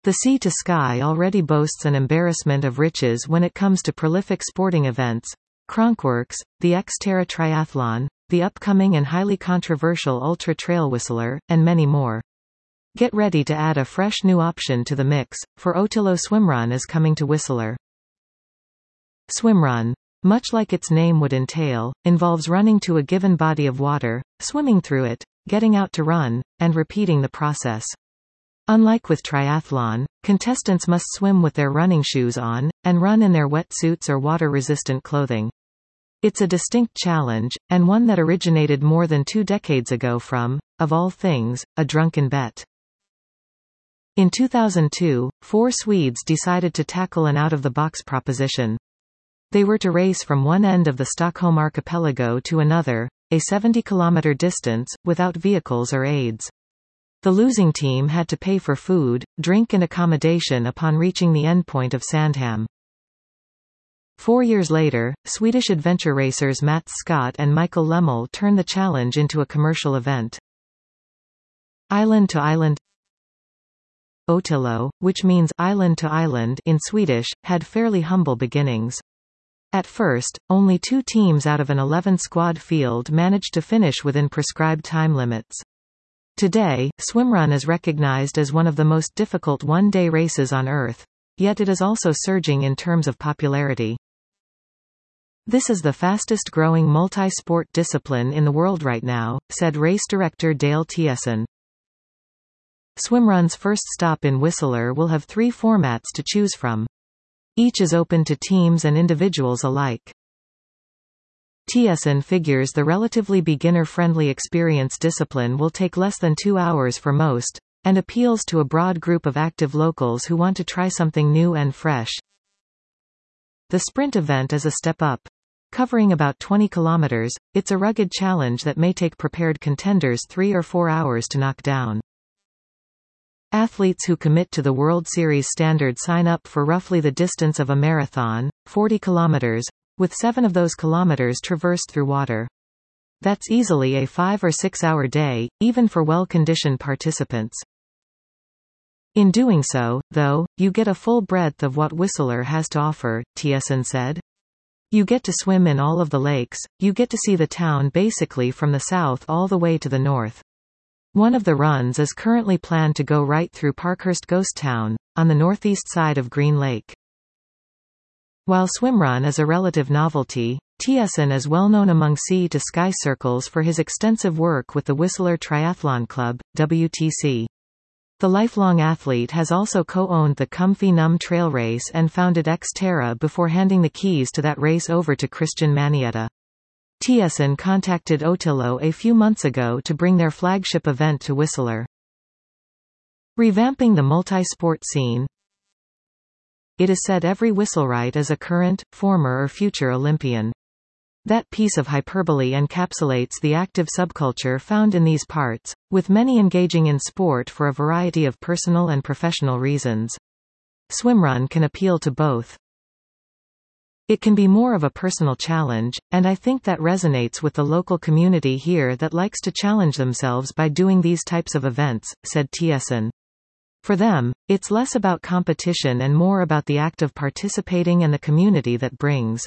The Sea to Sky already boasts an embarrassment of riches when it comes to prolific sporting events: Cronkworks, the Xterra Triathlon, the upcoming and highly controversial Ultra Trail Whistler, and many more. Get ready to add a fresh new option to the mix, for Otillo Swimrun is coming to Whistler. Swimrun, much like its name would entail, involves running to a given body of water, swimming through it, getting out to run, and repeating the process. Unlike with triathlon, contestants must swim with their running shoes on, and run in their wetsuits or water-resistant clothing. It's a distinct challenge, and one that originated more than 2 decades ago from, of all things, a drunken bet. In 2002, 4 Swedes decided to tackle an out-of-the-box proposition. They were to race from one end of the Stockholm archipelago to another, a 70-kilometer distance, without vehicles or aids. The losing team had to pay for food, drink and accommodation upon reaching the endpoint of Sandhamn. 4 years later, Swedish adventure racers Mats Scott and Michael Lemmel turned the challenge into a commercial event. Island to Island. Otillo, which means island to island in Swedish, had fairly humble beginnings. At first, only 2 teams out of an 11-squad field managed to finish within prescribed time limits. Today, Swimrun is recognized as one of the most difficult one-day races on Earth, yet it is also surging in terms of popularity. This is the fastest-growing multi-sport discipline in the world right now, said race director Dale Thiessen. Swimrun's first stop in Whistler will have 3 formats to choose from. Each is open to teams and individuals alike. Thiessen figures the relatively beginner-friendly experience discipline will take less than 2 hours for most, and appeals to a broad group of active locals who want to try something new and fresh. The sprint event is a step up. Covering about 20 kilometers, it's a rugged challenge that may take prepared contenders 3 or 4 hours to knock down. Athletes who commit to the World Series standard sign up for roughly the distance of a marathon, 40 kilometers, with 7 of those kilometers traversed through water. That's easily a 5 or 6 hour day, even for well-conditioned participants. In doing so, though, you get a full breadth of what Whistler has to offer, Thiessen said. You get to swim in all of the lakes, you get to see the town basically from the south all the way to the north. One of the runs is currently planned to go right through Parkhurst Ghost Town, on the northeast side of Green Lake. While Swimrun is a relative novelty, Thiessen is well known among Sea to Sky circles for his extensive work with the Whistler Triathlon Club, WTC. The lifelong athlete has also co-owned the Comfy Numb Trail Race and founded Xterra before handing the keys to that race over to Christian Manietta. Thiessen contacted Otillo a few months ago to bring their flagship event to Whistler. Revamping the multi-sport scene. It is said every Whistlerite is a current, former or future Olympian. That piece of hyperbole encapsulates the active subculture found in these parts, with many engaging in sport for a variety of personal and professional reasons. Swimrun can appeal to both. It can be more of a personal challenge, and I think that resonates with the local community here that likes to challenge themselves by doing these types of events, said Thiessen. For them, it's less about competition and more about the act of participating and the community that brings.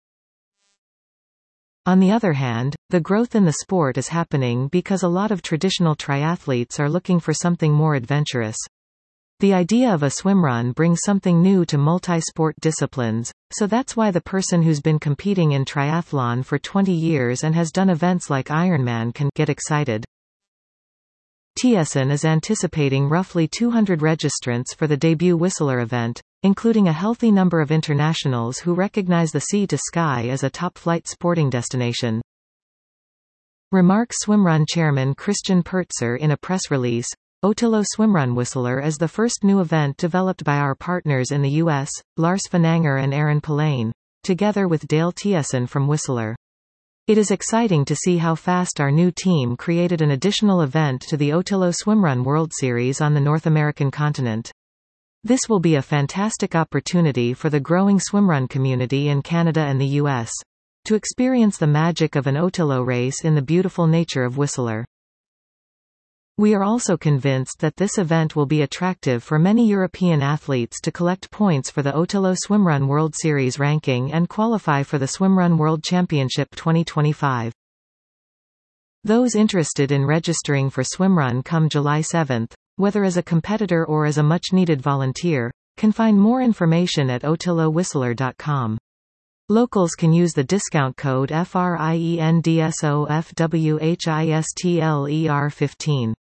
On the other hand, the growth in the sport is happening because a lot of traditional triathletes are looking for something more adventurous. The idea of a swimrun brings something new to multi-sport disciplines, so that's why the person who's been competing in triathlon for 20 years and has done events like Ironman can get excited. Thiessen is anticipating roughly 200 registrants for the debut Whistler event, including a healthy number of internationals who recognize the Sea to Sky as a top-flight sporting destination. Remarks Swimrun chairman Christian Pertzer in a press release. Otillo Swimrun Whistler is the first new event developed by our partners in the U.S., Lars Vananger and Aaron Pillane, together with Dale Thiessen from Whistler. It is exciting to see how fast our new team created an additional event to the Otillo Swimrun World Series on the North American continent. This will be a fantastic opportunity for the growing swimrun community in Canada and the U.S. to experience the magic of an Otillo race in the beautiful nature of Whistler. We are also convinced that this event will be attractive for many European athletes to collect points for the Otello Swimrun World Series ranking and qualify for the Swimrun World Championship 2025. Those interested in registering for Swimrun come July 7, whether as a competitor or as a much-needed volunteer, can find more information at otillowhistler.com. Locals can use the discount code FRIENDSOFWHISTLER15.